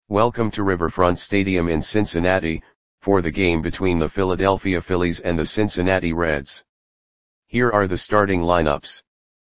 Welcome to Riverfront Stadium in Cincinnati, for the game between the Philadelphia Phillies and the Cincinnati Reds. Here are the starting lineups.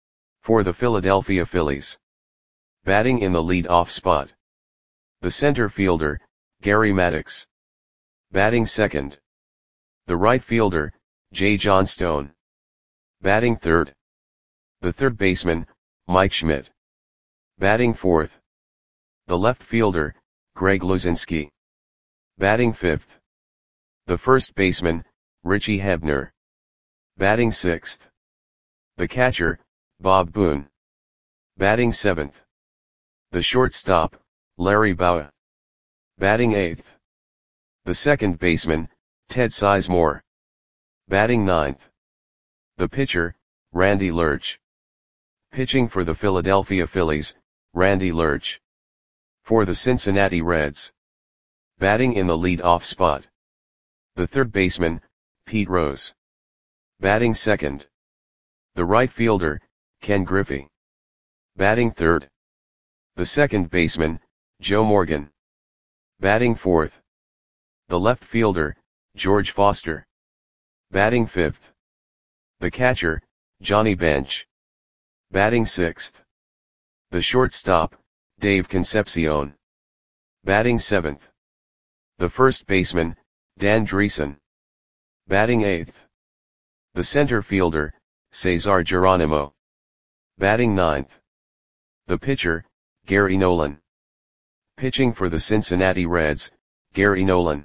For the Philadelphia Phillies. Batting in the lead-off spot. The center fielder, Gary Maddox. Batting second. The right fielder, Jay Johnstone. Batting third. The third baseman, Mike Schmidt. Batting fourth. The left fielder, Greg Luzinski. Batting fifth. The first baseman, Richie Hebner. Batting sixth. The catcher, Bob Boone. Batting seventh. The shortstop, Larry Bowa. Batting eighth. The second baseman, Ted Sizemore. Batting ninth. The pitcher, Randy Lurch. Pitching for the Philadelphia Phillies, Randy Lurch. For the Cincinnati Reds. Batting in the lead-off spot. The third baseman, Pete Rose. Batting second. The right fielder, Ken Griffey. Batting third. The second baseman, Joe Morgan. Batting fourth. The left fielder, George Foster. Batting fifth. The catcher, Johnny Bench. Batting sixth. The shortstop, Dave Concepcion. Batting seventh. The first baseman, Dan Dreesen. Batting eighth. The center fielder, Cesar Geronimo. Batting ninth. The pitcher, Gary Nolan. Pitching for the Cincinnati Reds, Gary Nolan.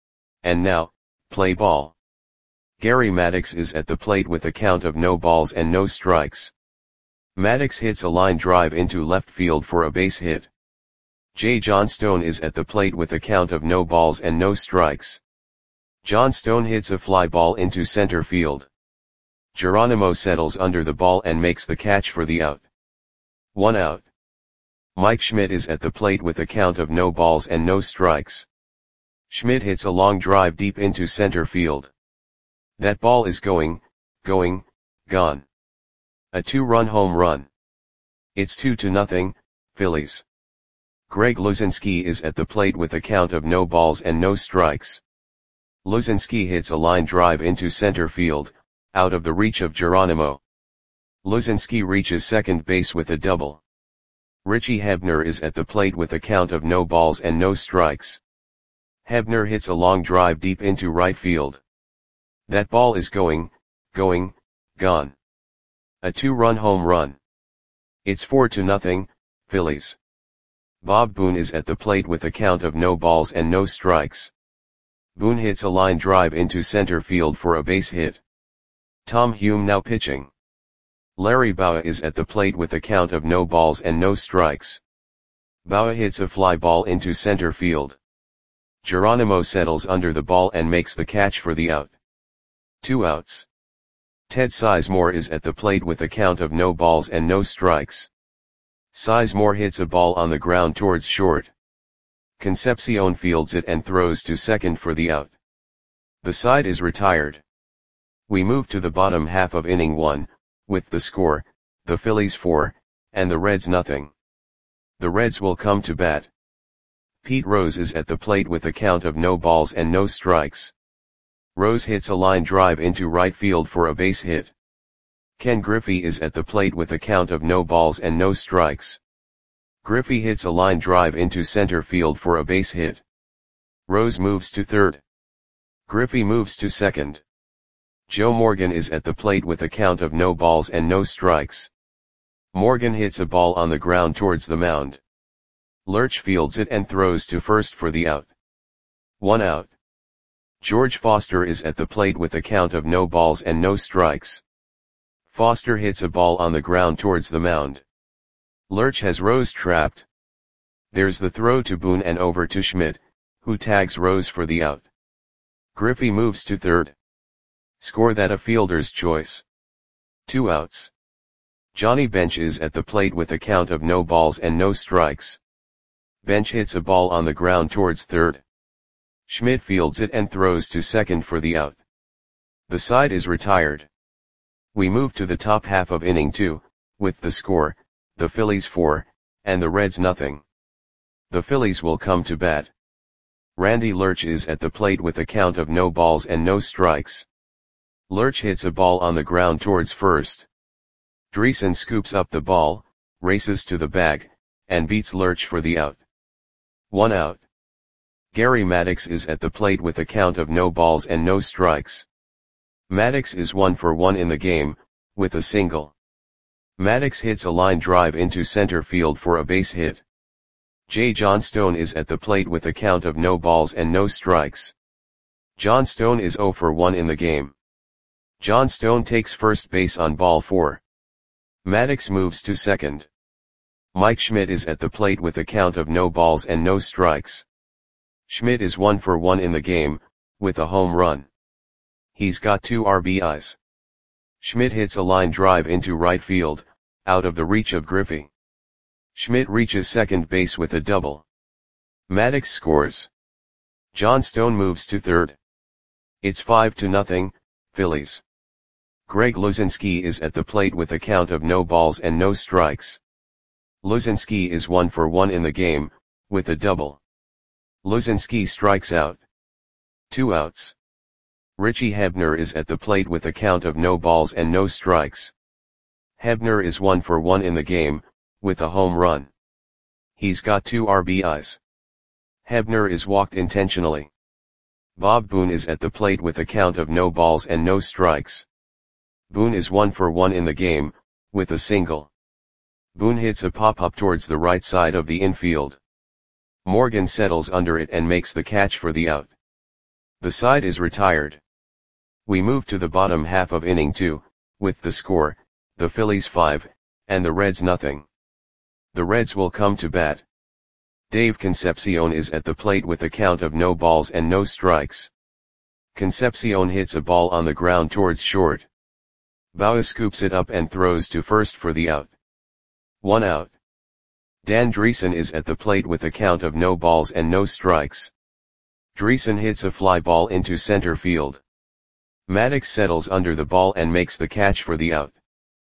And now, play ball. Gary Maddox is at the plate with a count of no balls and no strikes. Maddox hits a line drive into left field for a base hit. Jay Johnstone is at the plate with a count of no balls and no strikes. Johnstone hits a fly ball into center field. Geronimo settles under the ball and makes the catch for the out. 1 out. Mike Schmidt is at the plate with a count of no balls and no strikes. Schmidt hits a long drive deep into center field. That ball is gone. A 2-run home run. It's 2-0, Phillies. Greg Luzinski is at the plate with a count of no balls and no strikes. Luzinski hits a line drive into center field, out of the reach of Geronimo. Luzinski reaches second base with a double. Richie Hebner is at the plate with a count of no balls and no strikes. Hebner hits a long drive deep into right field. That ball is gone. A 2-run home run. It's 4-0, Phillies. Bob Boone is at the plate with a count of no balls and no strikes. Boone hits a line drive into center field for a base hit. Tom Hume now pitching. Larry Bowa is at the plate with a count of no balls and no strikes. Bowa hits a fly ball into center field. Geronimo settles under the ball and makes the catch for the out. 2 outs. Ted Sizemore is at the plate with a count of no balls and no strikes. Sizemore hits a ball on the ground towards short. Concepcion fields it and throws to second for the out. The side is retired. We move to the bottom half of inning 1, with the score, the Phillies 4, and the Reds nothing. The Reds will come to bat. Pete Rose is at the plate with a count of no balls and no strikes. Rose hits a line drive into right field for a base hit. Ken Griffey is at the plate with a count of no balls and no strikes. Griffey hits a line drive into center field for a base hit. Rose moves to third. Griffey moves to second. Joe Morgan is at the plate with a count of no balls and no strikes. Morgan hits a ball on the ground towards the mound. Lurch fields it and throws to first for the out. 1 out. George Foster is at the plate with a count of no balls and no strikes. Foster hits a ball on the ground towards the mound. Lurch has Rose trapped. There's the throw to Boone and over to Schmidt, who tags Rose for the out. Griffey moves to third. Score that a fielder's choice. 2 outs. Johnny Bench is at the plate with a count of no balls and no strikes. Bench hits a ball on the ground towards third. Schmidt fields it and throws to second for the out. The side is retired. We move to the top half of inning 2, with the score, the Phillies 4, and the Reds nothing. The Phillies will come to bat. Randy Lerch is at the plate with a count of no balls and no strikes. Lerch hits a ball on the ground towards first. Dreesen scoops up the ball, races to the bag, and beats Lerch for the out. 1 out. Gary Maddox is at the plate with a count of no balls and no strikes. Maddox is 1 for 1 in the game, with a single. Maddox hits a line drive into center field for a base hit. Jay Johnstone is at the plate with a count of no balls and no strikes. Johnstone is 0 for 1 in the game. Johnstone takes first base on ball 4. Maddox moves to second. Mike Schmidt is at the plate with a count of no balls and no strikes. Schmidt is 1 for 1 in the game, with a home run. He's got 2 RBIs. Schmidt hits a line drive into right field, out of the reach of Griffey. Schmidt reaches second base with a double. Maddox scores. Johnstone moves to third. It's 5-0, Phillies. Greg Luzinski is at the plate with a count of no balls and no strikes. Luzinski is 1 for 1 in the game, with a double. Luzinski strikes out. 2 outs. Richie Hebner is at the plate with a count of no balls and no strikes. Hebner is 1 for 1 in the game, with a home run. He's got 2 RBIs. Hebner is walked intentionally. Bob Boone is at the plate with a count of no balls and no strikes. Boone is 1 for 1 in the game, with a single. Boone hits a pop-up towards the right side of the infield. Morgan settles under it and makes the catch for the out. The side is retired. We move to the bottom half of inning 2, with the score, the Phillies 5, and the Reds nothing. The Reds will come to bat. Dave Concepcion is at the plate with a count of no balls and no strikes. Concepcion hits a ball on the ground towards short. Bauer scoops it up and throws to first for the out. 1 out. Dan Dreesen is at the plate with a count of no balls and no strikes. Dreesen hits a fly ball into center field. Maddox settles under the ball and makes the catch for the out.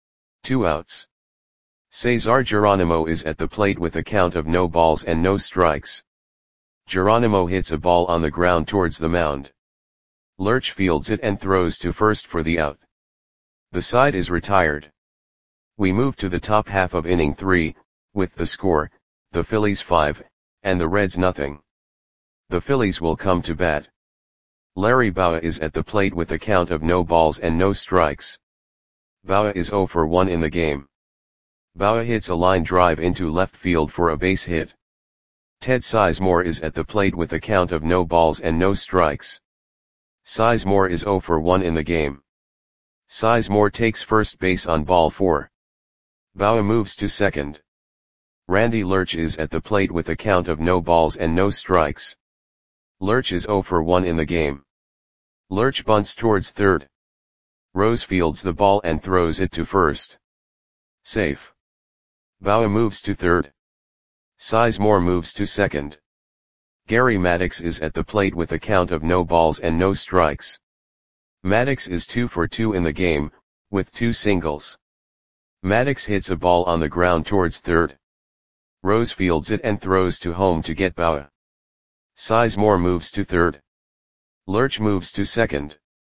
2 outs. Cesar Geronimo is at the plate with a count of no balls and no strikes. Geronimo hits a ball on the ground towards the mound. Lerch fields it and throws to first for the out. The side is retired. We move to the top half of inning 3, with the score, the Phillies 5, and the Reds nothing. The Phillies will come to bat. Larry Bowa is at the plate with a count of no balls and no strikes. Bowa is 0 for 1 in the game. Bowa hits a line drive into left field for a base hit. Ted Sizemore is at the plate with a count of no balls and no strikes. Sizemore is 0 for 1 in the game. Sizemore takes first base on ball 4. Bowa moves to second. Randy Lerch is at the plate with a count of no balls and no strikes. Lerch is 0 for 1 in the game. Lerch bunts towards third. Rose fields the ball and throws it to first. Safe. Bowa moves to third. Sizemore moves to second. Gary Maddox is at the plate with a count of no balls and no strikes. Maddox is 2 for 2 in the game, with 2 singles. Maddox hits a ball on the ground towards third. Rose fields it and throws to home to get Bowa. Sizemore moves to third. Lerch moves to second.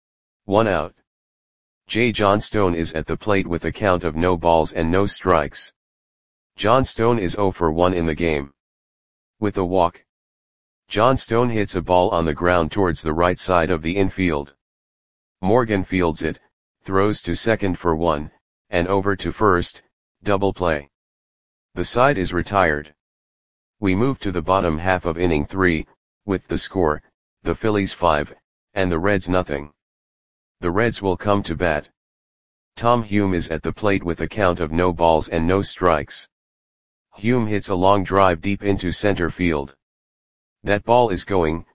1 out. Jay Johnstone is at the plate with a count of no balls and no strikes. Johnstone is 0 for 1 in the game. With a walk. Johnstone hits a ball on the ground towards the right side of the infield. Morgan fields it, throws to second for 1, and over to first, double play. The side is retired. We move to the bottom half of inning 3, with the score, the Phillies 5, and the Reds nothing. The Reds will come to bat. Tom Hume is at the plate with a count of no balls and no strikes. Hume hits a long drive deep into center field. That ball is going,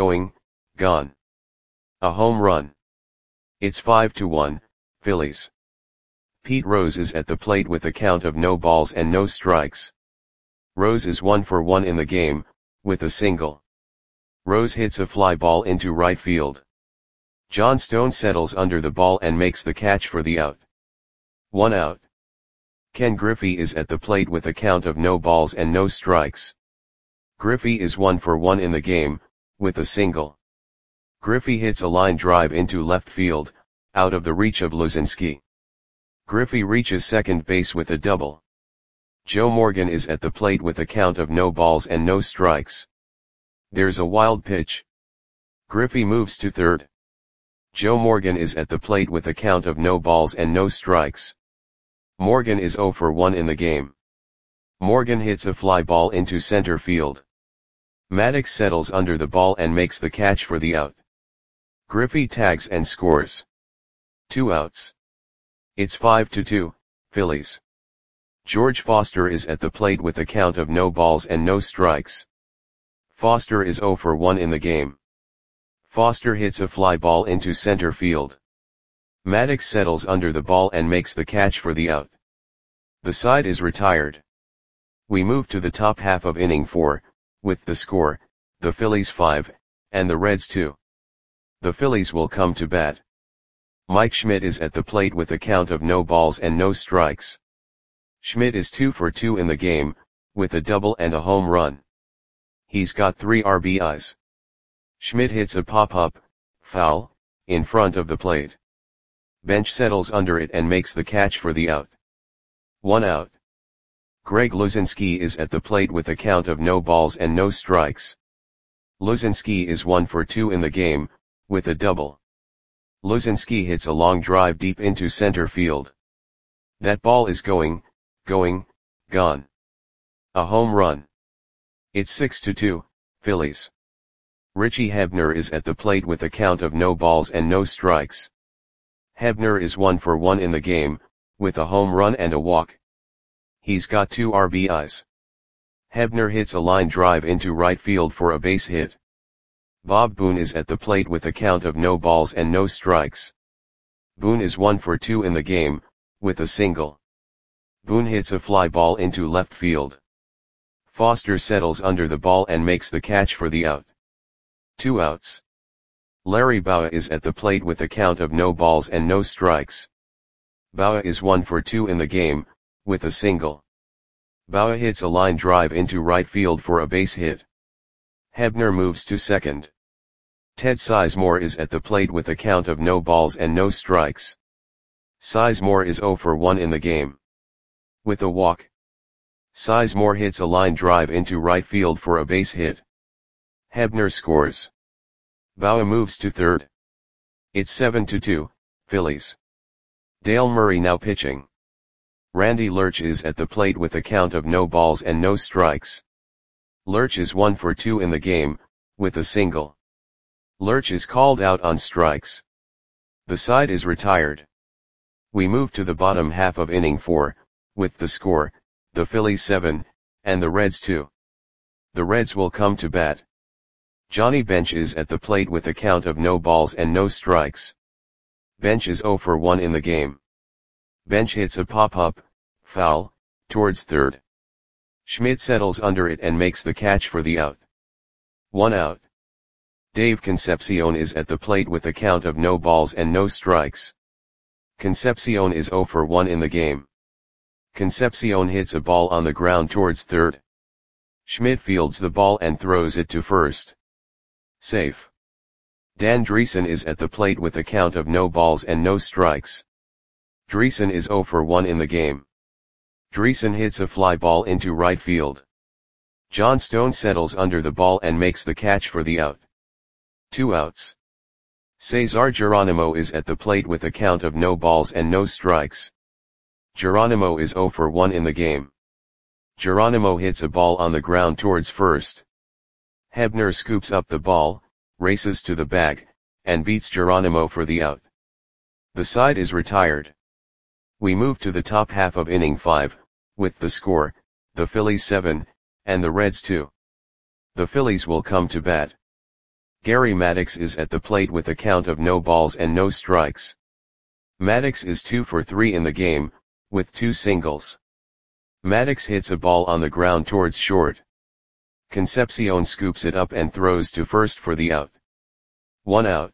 gone. A home run. It's 5-1, Phillies. Pete Rose is at the plate with a count of no balls and no strikes. Rose is 1 for 1 in the game, with a single. Rose hits a fly ball into right field. Johnstone settles under the ball and makes the catch for the out. 1 out. Ken Griffey is at the plate with a count of no balls and no strikes. Griffey is 1 for 1 in the game, with a single. Griffey hits a line drive into left field, out of the reach of Luzinski. Griffey reaches second base with a double. Joe Morgan is at the plate with a count of no balls and no strikes. There's a wild pitch. Griffey moves to third. Joe Morgan is at the plate with a count of no balls and no strikes. Morgan is 0 for 1 in the game. Morgan hits a fly ball into center field. Maddux settles under the ball and makes the catch for the out. Griffey tags and scores. 2 outs. It's 5-2, Phillies. George Foster is at the plate with a count of no balls and no strikes. Foster is 0 for 1 in the game. Foster hits a fly ball into center field. Maddux settles under the ball and makes the catch for the out. The side is retired. We move to the top half of inning 4, with the score, the Phillies 5, and the Reds 2. The Phillies will come to bat. Mike Schmidt is at the plate with a count of no balls and no strikes. Schmidt is 2 for 2 in the game, with a double and a home run. He's got 3 RBIs. Schmidt hits a pop-up, foul, in front of the plate. Bench settles under it and makes the catch for the out. 1 out. Greg Luzinski is at the plate with a count of no balls and no strikes. Luzinski is 1 for 2 in the game, with a double. Luzinski hits a long drive deep into center field. That ball is gone. A home run. It's 6-2, Phillies. Richie Hebner is at the plate with a count of no balls and no strikes. Hebner is 1 for 1 in the game, with a home run and a walk. He's got 2 RBIs. Hebner hits a line drive into right field for a base hit. Bob Boone is at the plate with a count of no balls and no strikes. Boone is 1 for 2 in the game, with a single. Boone hits a fly ball into left field. Foster settles under the ball and makes the catch for the out. 2 outs. Larry Bowa is at the plate with a count of no balls and no strikes. Bowa is 1 for 2 in the game, with a single. Bowa hits a line drive into right field for a base hit. Hebner moves to second. Ted Sizemore is at the plate with a count of no balls and no strikes. Sizemore is 0 for 1 in the game. With a walk. Sizemore hits a line drive into right field for a base hit. Hebner scores. Bowa moves to third. It's 7-2, Phillies. Dale Murray now pitching. Randy Lurch is at the plate with a count of no balls and no strikes. Lurch is 1 for 2 in the game, with a single. Lurch is called out on strikes. The side is retired. We move to the bottom half of inning 4, with the score, the Phillies 7, and the Reds 2. The Reds will come to bat. Johnny Bench is at the plate with a count of no balls and no strikes. Bench is 0 for 1 in the game. Bench hits a pop-up, foul, towards third. Schmidt settles under it and makes the catch for the out. 1 out. Dave Concepcion is at the plate with a count of no balls and no strikes. Concepcion is 0 for 1 in the game. Concepcion hits a ball on the ground towards third. Schmidt fields the ball and throws it to first. Safe. Dan Dreesen is at the plate with a count of no balls and no strikes. Dreesen is 0 for 1 in the game. Dreesen hits a fly ball into right field. John Stone settles under the ball and makes the catch for the out. 2 outs. Cesar Geronimo is at the plate with a count of no balls and no strikes. Geronimo is 0 for 1 in the game. Geronimo hits a ball on the ground towards first. Hebner scoops up the ball, races to the bag, and beats Geronimo for the out. The side is retired. We move to the top half of inning 5, with the score, the Phillies 7, and the Reds 2. The Phillies will come to bat. Gary Maddux is at the plate with a count of no balls and no strikes. Maddux is 2 for 3 in the game, with 2 singles. Maddux hits a ball on the ground towards short. Concepcion scoops it up and throws to first for the out. 1 out.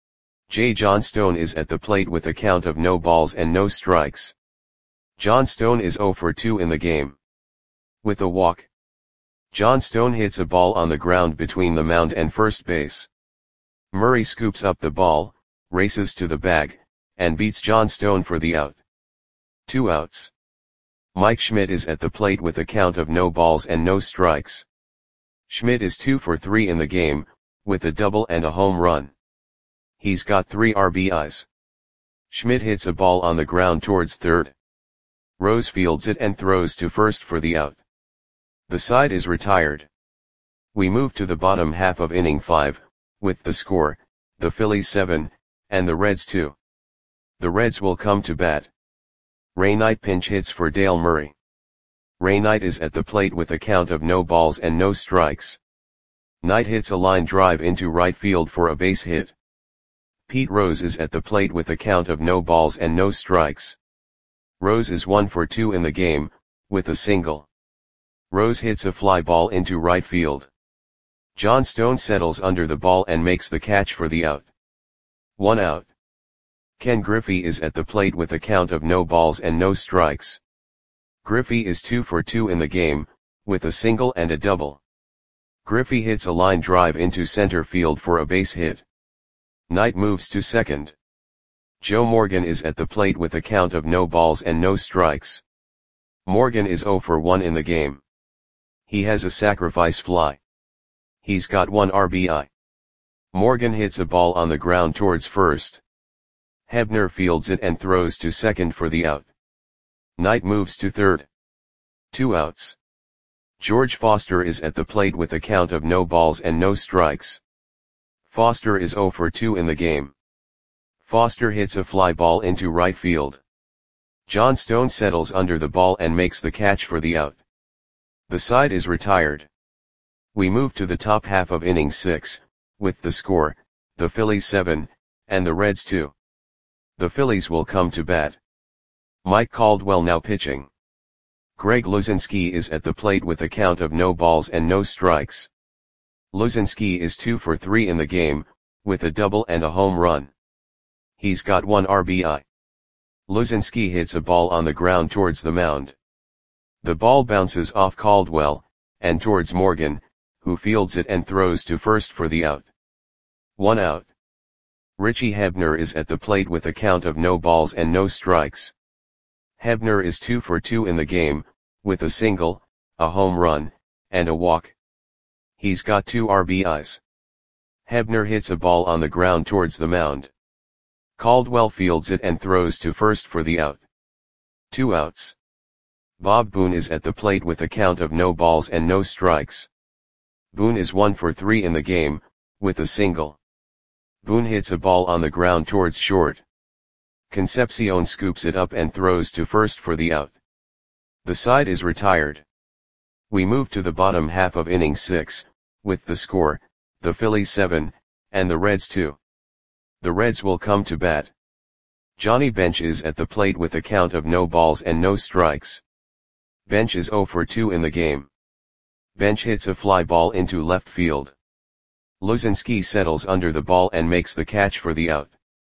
J. John Stone is at the plate with a count of no balls and no strikes. John Stone is 0 for 2 in the game. With a walk. John Stone hits a ball on the ground between the mound and first base. Murray scoops up the ball, races to the bag, and beats John Stone for the out. 2 outs. Mike Schmidt is at the plate with a count of no balls and no strikes. Schmidt is 2 for 3 in the game, with a double and a home run. He's got 3 RBIs. Schmidt hits a ball on the ground towards third. Rose fields it and throws to first for the out. The side is retired. We move to the bottom half of inning 5, with the score, the Phillies 7, and the Reds 2. The Reds will come to bat. Ray Knight pinch hits for Dale Murray. Ray Knight is at the plate with a count of no balls and no strikes. Knight hits a line drive into right field for a base hit. Pete Rose is at the plate with a count of no balls and no strikes. Rose is 1 for 2 in the game, with a single. Rose hits a fly ball into right field. John Stone settles under the ball and makes the catch for the out. 1 out. Ken Griffey is at the plate with a count of no balls and no strikes. Griffey is 2 for 2 in the game, with a single and a double. Griffey hits a line drive into center field for a base hit. Knight moves to second. Joe Morgan is at the plate with a count of no balls and no strikes. Morgan is 0 for 1 in the game. He has a sacrifice fly. He's got 1 RBI. Morgan hits a ball on the ground towards first. Hebner fields it and throws to second for the out. Knight moves to third. 2 outs. George Foster is at the plate with a count of no balls and no strikes. Foster is 0 for 2 in the game. Foster hits a fly ball into right field. John Stone settles under the ball and makes the catch for the out. The side is retired. We move to the top half of inning 6, with the score, the Phillies 7, and the Reds 2. The Phillies will come to bat. Mike Caldwell now pitching. Greg Luzinski is at the plate with a count of no balls and no strikes. Luzinski is 2 for 3 in the game, with a double and a home run. He's got 1 RBI. Luzinski hits a ball on the ground towards the mound. The ball bounces off Caldwell, and towards Morgan, who fields it and throws to first for the out. 1 out. Richie Hebner is at the plate with a count of no balls and no strikes. Hebner is 2 for 2 in the game, with a single, a home run, and a walk. He's got 2 RBIs. Hebner hits a ball on the ground towards the mound. Caldwell fields it and throws to first for the out. 2 outs. Bob Boone is at the plate with a count of no balls and no strikes. Boone is 1 for 3 in the game, with a single. Boone hits a ball on the ground towards short. Concepcion scoops it up and throws to first for the out. The side is retired. We move to the bottom half of inning 6, with the score, the Phillies 7, and the Reds 2. The Reds will come to bat. Johnny Bench is at the plate with a count of no balls and no strikes. Bench is 0 for 2 in the game. Bench hits a fly ball into left field. Luzinski settles under the ball and makes the catch for the out.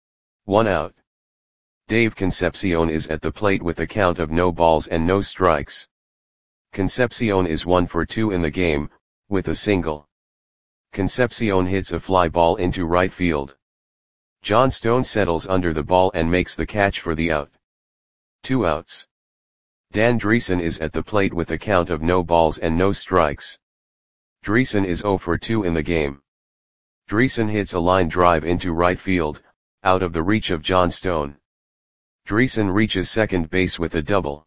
1 out. Dave Concepcion is at the plate with a count of no balls and no strikes. Concepcion is 1 for 2 in the game, with a single. Concepcion hits a fly ball into right field. John Stone settles under the ball and makes the catch for the out. 2 outs. Dan Dreesen is at the plate with a count of no balls and no strikes. Dreesen is 0 for 2 in the game. Dreesen hits a line drive into right field, out of the reach of John Stone. Dreesen reaches second base with a double.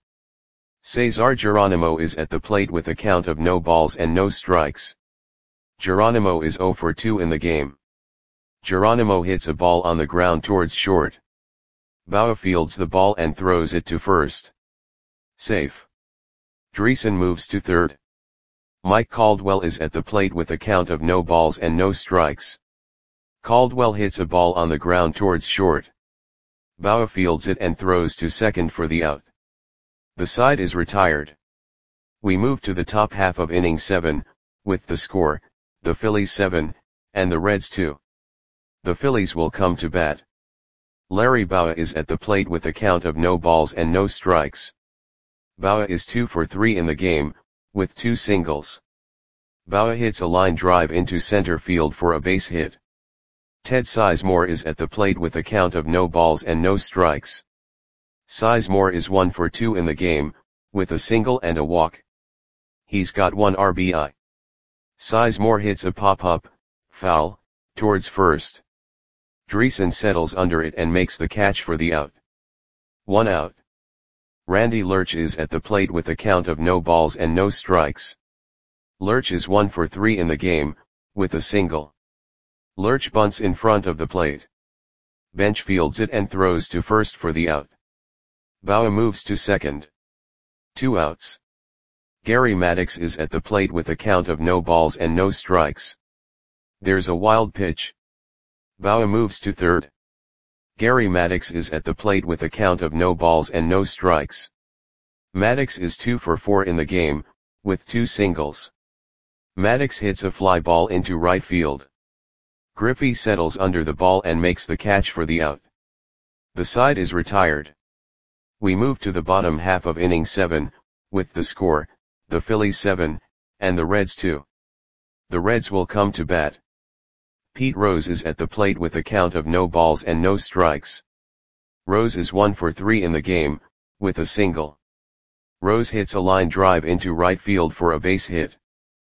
Cesar Geronimo is at the plate with a count of no balls and no strikes. Geronimo is 0 for 2 in the game. Geronimo hits a ball on the ground towards short. Bauer fields the ball and throws it to first. Safe. Dreesen moves to third. Mike Caldwell is at the plate with a count of no balls and no strikes. Caldwell hits a ball on the ground towards short. Bauer fields it and throws to second for the out. The side is retired. We move to the top half of inning 7, with the score, the Phillies 7, and the Reds 2. The Phillies will come to bat. Larry Bauer is at the plate with a count of no balls and no strikes. Bauer is 2 for 3 in the game, with 2 singles. Bauer hits a line drive into center field for a base hit. Ted Sizemore is at the plate with a count of no balls and no strikes. Sizemore is 1 for 2 in the game, with a single and a walk. He's got 1 RBI. Sizemore hits a pop-up, foul, towards first. Dreesen settles under it and makes the catch for the out. 1 out. Randy Lerch is at the plate with a count of no balls and no strikes. Lerch is 1 for 3 in the game, with a single. Lerch bunts in front of the plate. Bench fields it and throws to first for the out. Bauer moves to second. 2 outs. Gary Maddox is at the plate with a count of no balls and no strikes. There's a wild pitch. Bauer moves to third. Gary Maddox is at the plate with a count of no balls and no strikes. Maddox is 2 for 4 in the game, with 2 singles. Maddox hits a fly ball into right field. Griffey settles under the ball and makes the catch for the out. The side is retired. We move to the bottom half of inning 7, with the score, the Phillies 7, and the Reds 2. The Reds will come to bat. Pete Rose is at the plate with a count of no balls and no strikes. Rose is 1 for 3 in the game, with a single. Rose hits a line drive into right field for a base hit.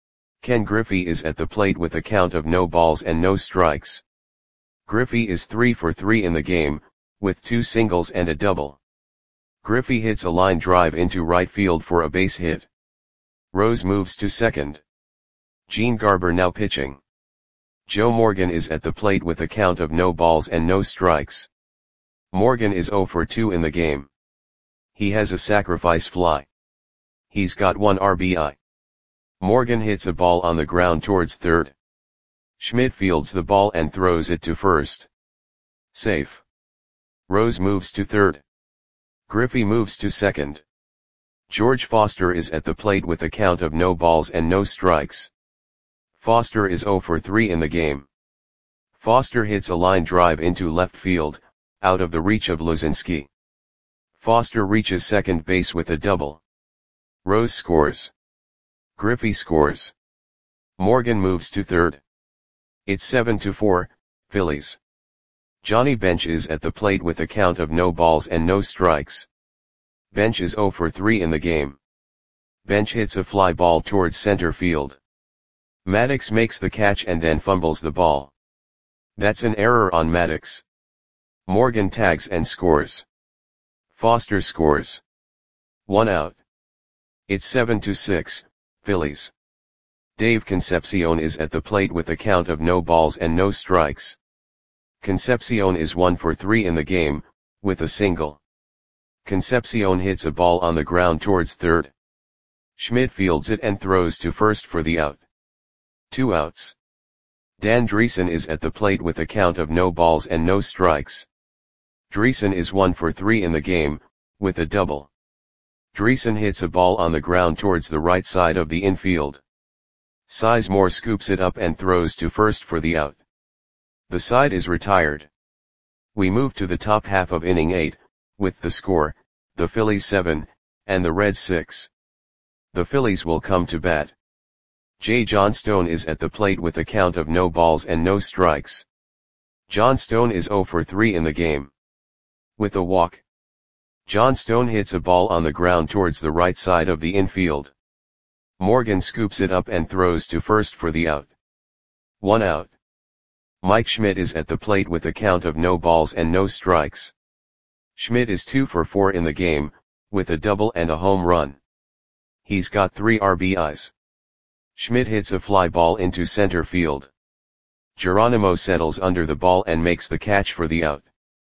Ken Griffey is at the plate with a count of no balls and no strikes. Griffey is 3 for 3 in the game, with 2 singles and a double. Griffey hits a line drive into right field for a base hit. Rose moves to second. Gene Garber now pitching. Joe Morgan is at the plate with a count of no balls and no strikes. Morgan is 0 for 2 in the game. He has a sacrifice fly. He's got 1 RBI. Morgan hits a ball on the ground towards third. Schmidt fields the ball and throws it to first. Safe. Rose moves to third. Griffey moves to second. George Foster is at the plate with a count of no balls and no strikes. Foster is 0 for 3 in the game. Foster hits a line drive into left field, out of the reach of Luzinski. Foster reaches second base with a double. Rose scores. Griffey scores. Morgan moves to third. It's 7-4, Phillies. Johnny Bench is at the plate with a count of no balls and no strikes. Bench is 0 for 3 in the game. Bench hits a fly ball towards center field. Maddox makes the catch and then fumbles the ball. That's an error on Maddox. Morgan tags and scores. Foster scores. 1 out. It's 7-6, Phillies. Dave Concepcion is at the plate with a count of no balls and no strikes. Concepcion is 1 for 3 in the game, with a single. Concepcion hits a ball on the ground towards third. Schmidt fields it and throws to first for the out. 2 outs. Dan Dreesen is at the plate with a count of no balls and no strikes. Dreesen is 1 for 3 in the game, with a double. Dreesen hits a ball on the ground towards the right side of the infield. Sizemore scoops it up and throws to first for the out. The side is retired. We move to the top half of inning 8, with the score, the Phillies 7, and the Reds 6. The Phillies will come to bat. J. Johnstone is at the plate with a count of no balls and no strikes. Johnstone is 0 for 3 in the game. With a walk. Johnstone hits a ball on the ground towards the right side of the infield. Morgan scoops it up and throws to first for the out. 1 out. Mike Schmidt is at the plate with a count of no balls and no strikes. Schmidt is 2 for 4 in the game, with a double and a home run. He's got 3 RBIs. Schmidt hits a fly ball into center field. Geronimo settles under the ball and makes the catch for the out.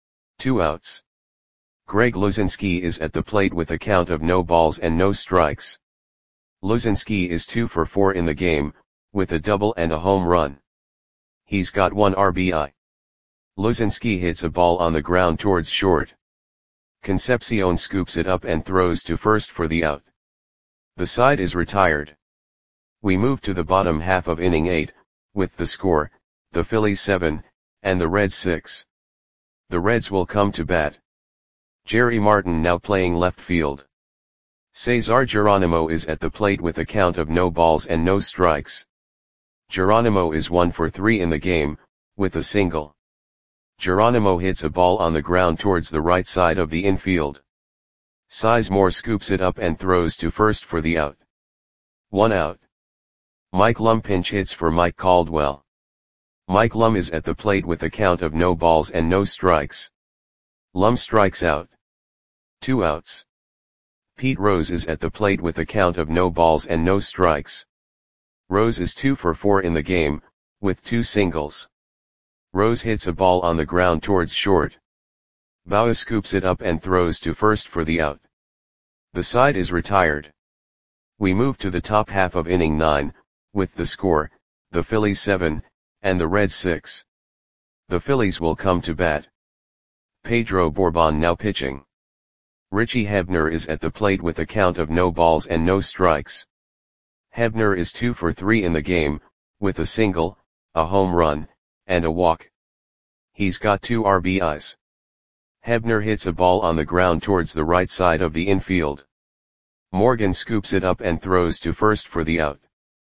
2 outs. Greg Luzinski is at the plate with a count of no balls and no strikes. Luzinski is 2 for 4 in the game, with a double and a home run. He's got 1 RBI. Luzinski hits a ball on the ground towards short. Concepcion scoops it up and throws to first for the out. The side is retired. We move to the bottom half of inning 8, with the score, the Phillies 7, and the Reds 6. The Reds will come to bat. Jerry Martin now playing left field. Cesar Geronimo is at the plate with a count of no balls and no strikes. Geronimo is 1 for 3 in the game, with a single. Geronimo hits a ball on the ground towards the right side of the infield. Sizemore scoops it up and throws to first for the out. 1 out. Mike Lum pinch hits for Mike Caldwell. Mike Lum is at the plate with a count of no balls and no strikes. Lum strikes out. 2 outs. Pete Rose is at the plate with a count of no balls and no strikes. Rose is 2 for 4 in the game, with 2 singles. Rose hits a ball on the ground towards short. Bauer scoops it up and throws to first for the out. The side is retired. We move to the top half of inning 9, with the score, the Phillies 7, and the Reds 6. The Phillies will come to bat. Pedro Bourbon now pitching. Richie Hebner is at the plate with a count of no balls and no strikes. Hebner is 2 for 3 in the game, with a single, a home run, and a walk. He's got 2 RBIs. Hebner hits a ball on the ground towards the right side of the infield. Morgan scoops it up and throws to first for the out.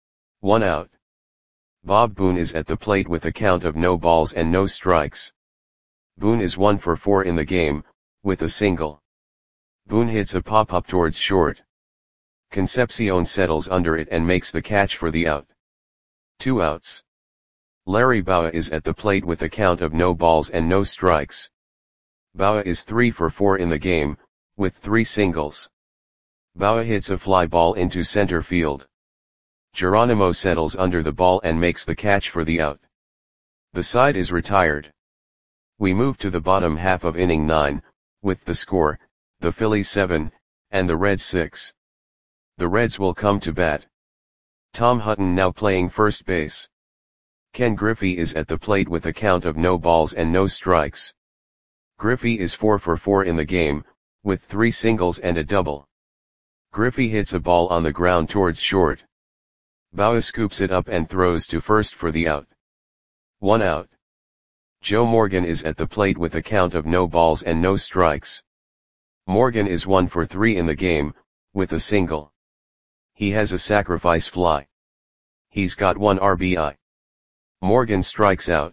1 out. Bob Boone is at the plate with a count of no balls and no strikes. Boone is 1 for 4 in the game, with a single. Boone hits a pop-up towards short. Concepcion settles under it and makes the catch for the out. 2 outs. Larry Bowa is at the plate with a count of no balls and no strikes. Bowa is 3 for 4 in the game, with 3 singles. Bowa hits a fly ball into center field. Geronimo settles under the ball and makes the catch for the out. The side is retired. We move to the bottom half of inning 9, with the score, the Phillies 7, and the Reds 6. The Reds will come to bat. Tom Hutton now playing first base. Ken Griffey is at the plate with a count of no balls and no strikes. Griffey is 4 for 4 in the game, with 3 singles and a double. Griffey hits a ball on the ground towards short. Bowa scoops it up and throws to first for the out. 1 out. Joe Morgan is at the plate with a count of no balls and no strikes. Morgan is 1 for 3 in the game, with a single. He has a sacrifice fly. He's got 1 RBI. Morgan strikes out.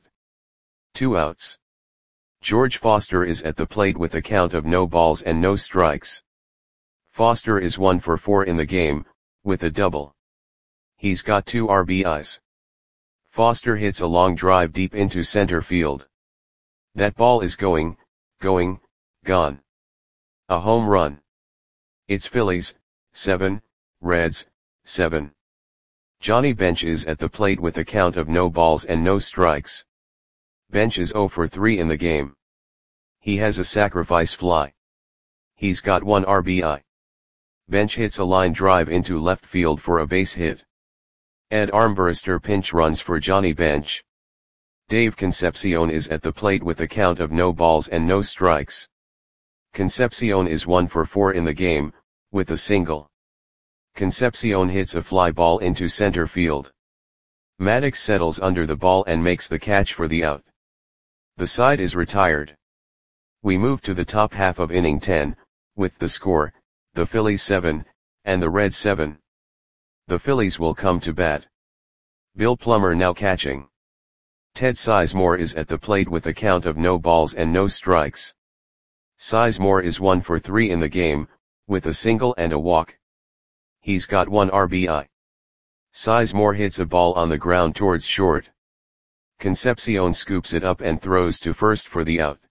2 outs. George Foster is at the plate with a count of no balls and no strikes. Foster is 1 for 4 in the game, with a double. He's got 2 RBIs. Foster hits a long drive deep into center field. That ball is going, gone. A home run. It's Phillies, 7, Reds, 7. Johnny Bench is at the plate with a count of no balls and no strikes. Bench is 0 for 3 in the game. He has a sacrifice fly. He's got 1 RBI. Bench hits a line drive into left field for a base hit. Ed Armbruster pinch runs for Johnny Bench. Dave Concepcion is at the plate with a count of no balls and no strikes. Concepcion is 1 for 4 in the game, with a single. Concepcion hits a fly ball into center field. Maddox settles under the ball and makes the catch for the out. The side is retired. We move to the top half of inning 10, with the score, the Phillies 7, and the Reds 7. The Phillies will come to bat. Bill Plummer now catching. Ted Sizemore is at the plate with a count of no balls and no strikes. Sizemore is 1 for 3 in the game, with a single and a walk. He's got 1 RBI. Sizemore hits a ball on the ground towards short. Concepcion scoops it up and throws to first for the out.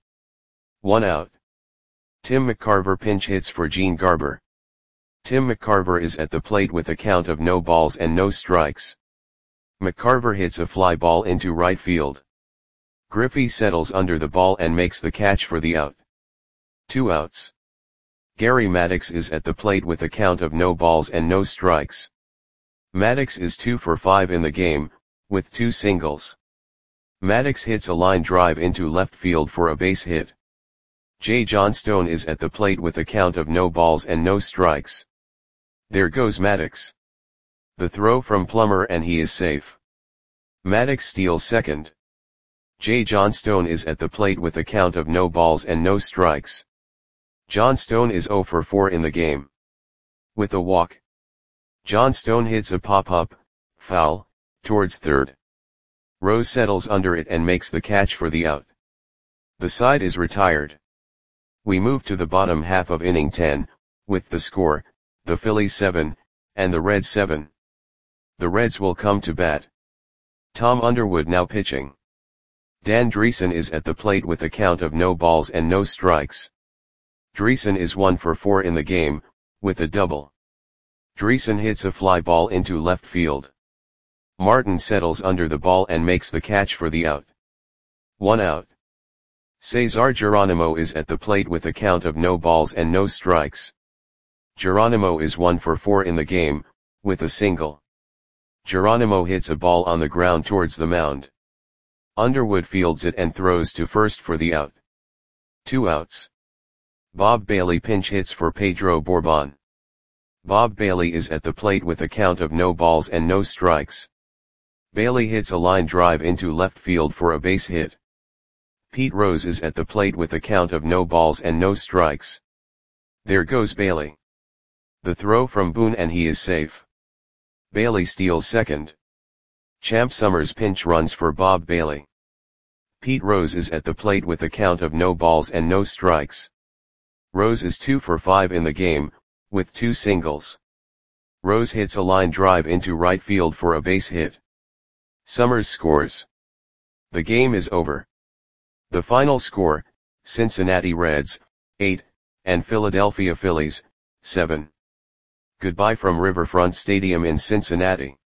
1 out. Tim McCarver pinch hits for Gene Garber. Tim McCarver is at the plate with a count of no balls and no strikes. McCarver hits a fly ball into right field. Griffey settles under the ball and makes the catch for the out. 2 outs. Gary Maddox is at the plate with a count of no balls and no strikes. Maddox is 2 for 5 in the game, with 2 singles. Maddox hits a line drive into left field for a base hit. Jay Johnstone is at the plate with a count of no balls and no strikes. There goes Maddox. The throw from Plummer and he is safe. Maddox steals second. Jay Johnstone is at the plate with a count of no balls and no strikes. Johnstone is 0 for 4 in the game. With a walk. Johnstone hits a pop-up, foul, towards third. Rose settles under it and makes the catch for the out. The side is retired. We move to the bottom half of inning 10, with the score, the Phillies 7, and the Reds 7. The Reds will come to bat. Tom Underwood now pitching. Dan Dreesen is at the plate with a count of no balls and no strikes. Dreesen is 1 for 4 in the game, with a double. Dreesen hits a fly ball into left field. Martin settles under the ball and makes the catch for the out. 1 out. Cesar Geronimo is at the plate with a count of no balls and no strikes. Geronimo is 1 for 4 in the game, with a single. Geronimo hits a ball on the ground towards the mound. Underwood fields it and throws to first for the out. 2 outs. Bob Bailey pinch hits for Pedro Bourbon. Bob Bailey is at the plate with a count of no balls and no strikes. Bailey hits a line drive into left field for a base hit. Pete Rose is at the plate with a count of no balls and no strikes. There goes Bailey. The throw from Boone and he is safe. Bailey steals second. Champ Summers pinch runs for Bob Bailey. Pete Rose is at the plate with a count of no balls and no strikes. Rose is 2 for 5 in the game, with 2 singles. Rose hits a line drive into right field for a base hit. Summers scores. The game is over. The final score, Cincinnati Reds, 8, and Philadelphia Phillies, 7. Goodbye from Riverfront Stadium in Cincinnati.